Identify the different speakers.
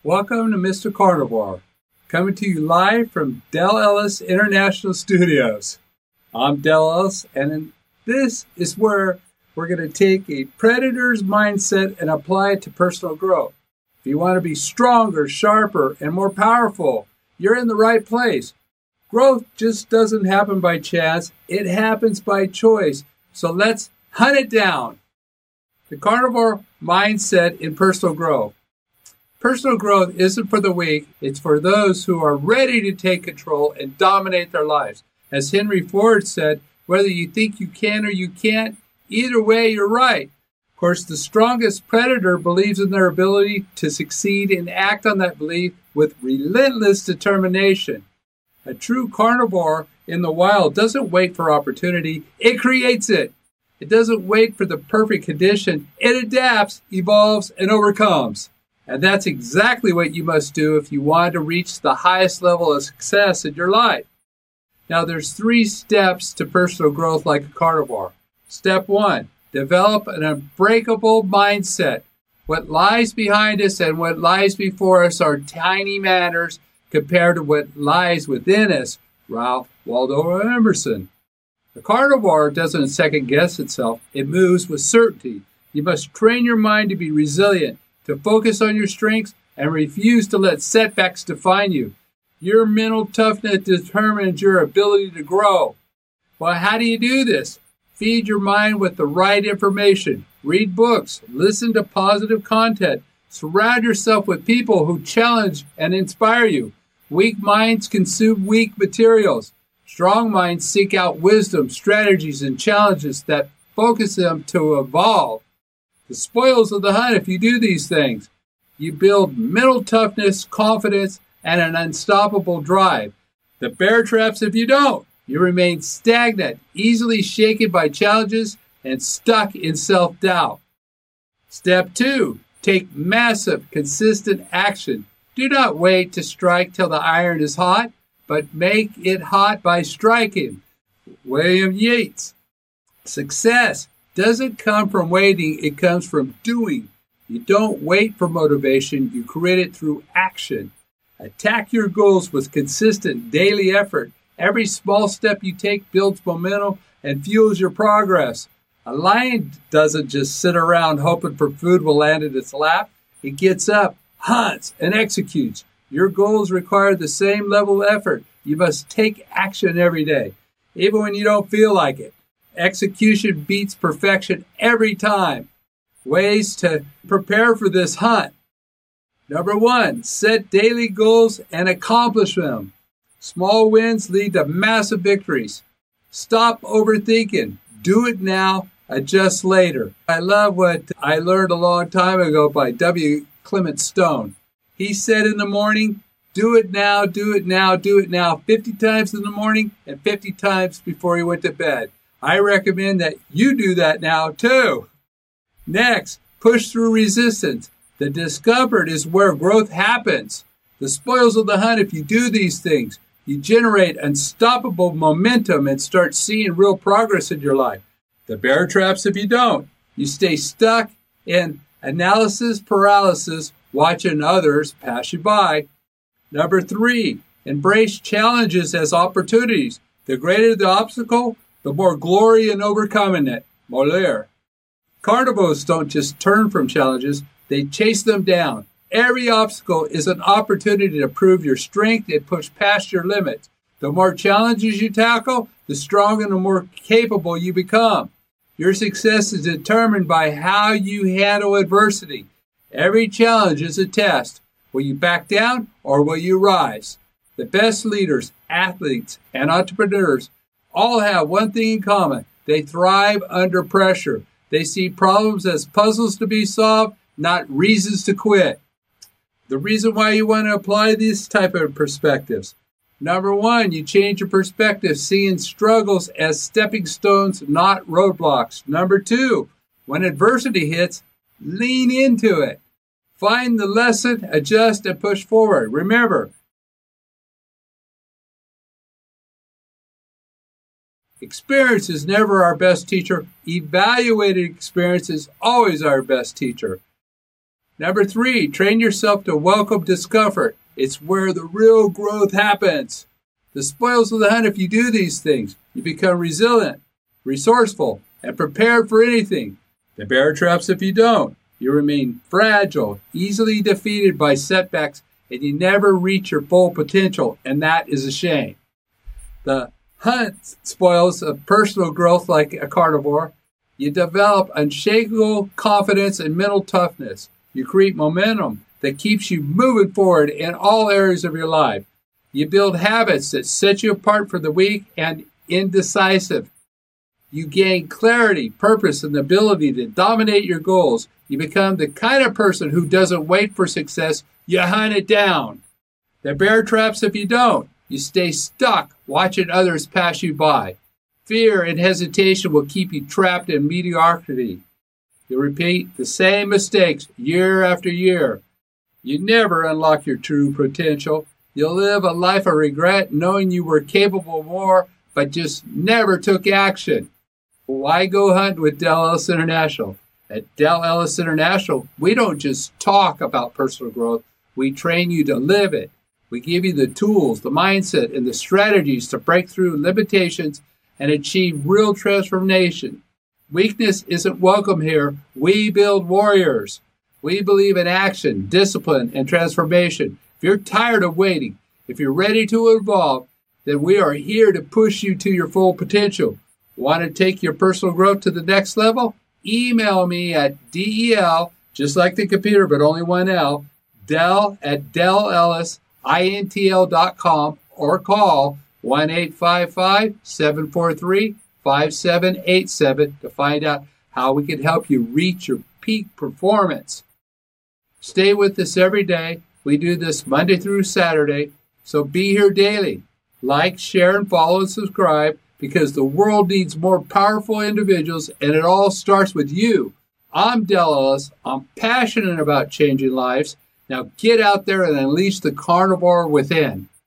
Speaker 1: Welcome to Mr. Carnivore, coming to you live from Del Ellis International Studios. I'm Del Ellis, and this is where we're going to take a predator's mindset and apply it to personal growth. If you want to be stronger, sharper, and more powerful, you're in the right place. Growth just doesn't happen by chance. It happens by choice. So let's hunt it down. The carnivore mindset in personal growth. Personal growth isn't for the weak. It's for those who are ready to take control and dominate their lives. As Henry Ford said, whether you think you can or you can't, either way, you're right. Of course, the strongest predator believes in their ability to succeed and act on that belief with relentless determination. A true carnivore in the wild doesn't wait for opportunity. It creates it. It doesn't wait for the perfect condition. It adapts, evolves, and overcomes. And that's exactly what you must do if you want to reach the highest level of success in your life. Now, there's 3 steps to personal growth like a carnivore. Step 1, develop an unbreakable mindset. What lies behind us and what lies before us are tiny matters compared to what lies within us. Ralph Waldo Emerson. The carnivore doesn't second guess itself. It moves with certainty. You must train your mind to be resilient, to focus on your strengths, and refuse to let setbacks define you. Your mental toughness determines your ability to grow. Well, how do you do this? Feed your mind with the right information. Read books. Listen to positive content. Surround yourself with people who challenge and inspire you. Weak minds consume weak materials. Strong minds seek out wisdom, strategies, and challenges that focus them to evolve. The spoils of the hunt if you do these things. You build mental toughness, confidence, and an unstoppable drive. The bear traps if you don't. You remain stagnant, easily shaken by challenges, and stuck in self-doubt. Step 2, take massive, consistent action. Do not wait to strike till the iron is hot, but make it hot by striking. William Yeats. Success doesn't come from waiting, it comes from doing. You don't wait for motivation, you create it through action. Attack your goals with consistent daily effort. Every small step you take builds momentum and fuels your progress. A lion doesn't just sit around hoping for food will land in its lap. It gets up, hunts, and executes. Your goals require the same level of effort. You must take action every day, even when you don't feel like it. Execution beats perfection every time. Ways to prepare for this hunt. Number 1, set daily goals and accomplish them. Small wins lead to massive victories. Stop overthinking. Do it now, adjust later. I love what I learned a long time ago by W. Clement Stone. He said in the morning, do it now, do it now, do it now, 50 times in the morning and 50 times before he went to bed. I recommend that you do that now too. Next, push through resistance. The discomfort is where growth happens. The spoils of the hunt if you do these things. You generate unstoppable momentum and start seeing real progress in your life. The bear traps if you don't. You stay stuck in analysis paralysis, watching others pass you by. Number 3, embrace challenges as opportunities. The greater the obstacle, the more glory in overcoming it. Moliere. Carnivores don't just turn from challenges, they chase them down. Every obstacle is an opportunity to prove your strength and push past your limits. The more challenges you tackle, the stronger and the more capable you become. Your success is determined by how you handle adversity. Every challenge is a test. Will you back down or will you rise? The best leaders, athletes, and entrepreneurs all have one thing in common. They thrive under pressure. They see problems as puzzles to be solved, not reasons to quit. The reason why you want to apply these type of perspectives. Number 1, you change your perspective, seeing struggles as stepping stones, not roadblocks. Number 2, when adversity hits, lean into it. Find the lesson, adjust, and push forward. Remember, experience is never our best teacher. Evaluated experience is always our best teacher. Number 3, train yourself to welcome discomfort. It's where the real growth happens. The spoils of the hunt, if you do these things, you become resilient, resourceful, and prepared for anything. The bear traps, if you don't, you remain fragile, easily defeated by setbacks, and you never reach your full potential, and that is a shame. The hunt spoils of personal growth like a carnivore. You develop unshakable confidence and mental toughness. You create momentum that keeps you moving forward in all areas of your life. You build habits that set you apart from the weak and indecisive. You gain clarity, purpose, and the ability to dominate your goals. You become the kind of person who doesn't wait for success. You hunt it down. The bear traps, if you don't, you stay stuck watching others pass you by. Fear and hesitation will keep you trapped in mediocrity. You repeat the same mistakes year after year. You never unlock your true potential. You'll live a life of regret knowing you were capable of more, but just never took action. Why go hunt with Del Ellis International? At Del Ellis International, we don't just talk about personal growth. We train you to live it. We give you the tools, the mindset, and the strategies to break through limitations and achieve real transformation. Weakness isn't welcome here. We build warriors. We believe in action, discipline, and transformation. If you're tired of waiting, if you're ready to evolve, then we are here to push you to your full potential. Want to take your personal growth to the next level? Email me at DEL, just like the computer, but only one L, del@delellisintl.com, or call 1-855-743-5787 to find out how we can help you reach your peak performance. Stay with us every day. We do this Monday through Saturday, so be here daily. Like, share, and follow and subscribe, because the world needs more powerful individuals, and it all starts with you. I'm Del Ellis. I'm passionate about changing lives. Now get out there and unleash the carnivore within.